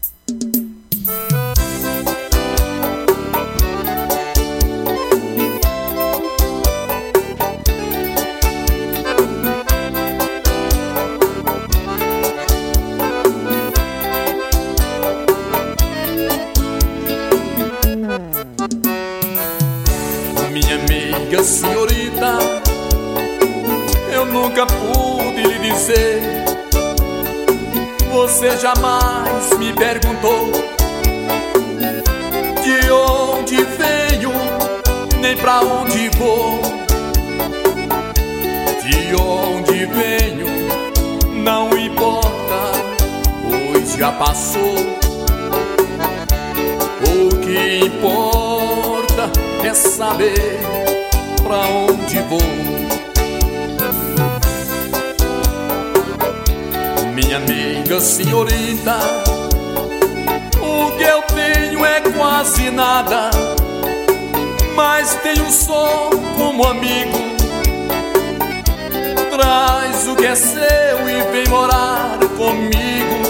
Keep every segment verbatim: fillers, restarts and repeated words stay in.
Minha amiga senhorita, eu nunca pude lhe dizer. Você jamais me perguntou de onde venho, nem pra onde vou. De onde venho não importa, pois já passou. O que importa é saber pra onde vou. Minha amiga senhorita, o que eu tenho é quase nada, mas tenho um som como amigo. Traz o que é seu e vem morar comigo.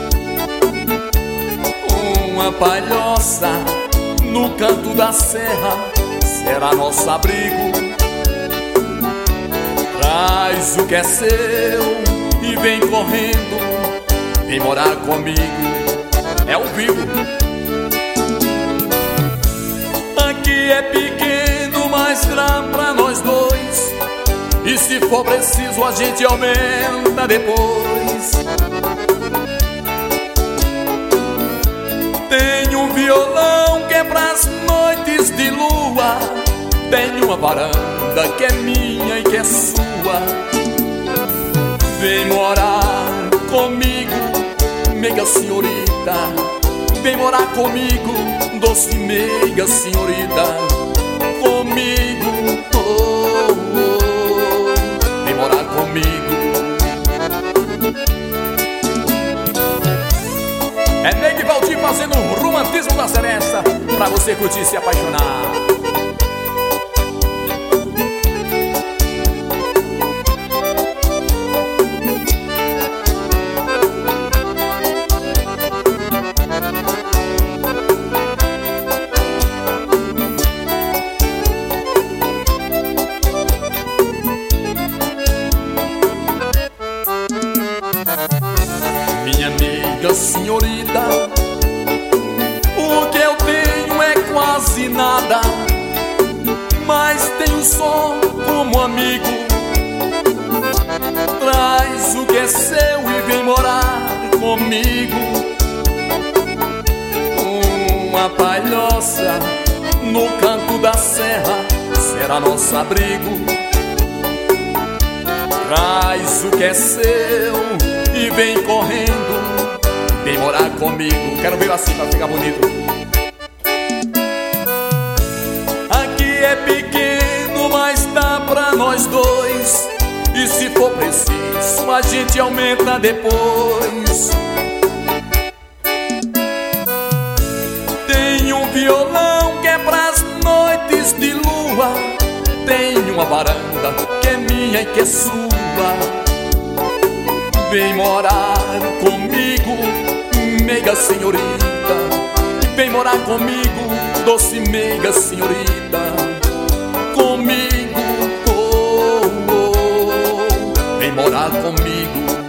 Uma palhoça no canto da serra será nosso abrigo. Traz o que é seu e vem correndo, vem morar comigo. É o vivo. Aqui é pequeno, mas dá pra nós dois, e se for preciso a gente aumenta depois. Tenho um violão que é pras noites de lua, tenho uma varanda que é minha e que é sua. Vem morar comigo, meiga senhorita. Vem morar comigo, doce meiga senhorita. Comigo, oh, oh. Vem morar comigo. É Ney Valdir fazendo um romantismo da seresta pra você curtir e se apaixonar. Minha amiga senhorita, o que eu tenho é quase nada, mas tenho um som como amigo. Traz o que é seu e vem morar comigo. Uma palhoça no canto da serra será nosso abrigo. Traz o que é seu e vem correndo, vem morar comigo. Quero ver assim pra ficar bonito. Aqui é pequeno, mas dá pra nós dois, e se for preciso a gente aumenta depois. Tenho um violão que é pras noites de lua, tenho uma varanda que é minha e que é sua. Vem morar comigo, meiga senhorita. Vem morar comigo, doce meiga senhorita. Comigo, oh, oh. Vem morar comigo.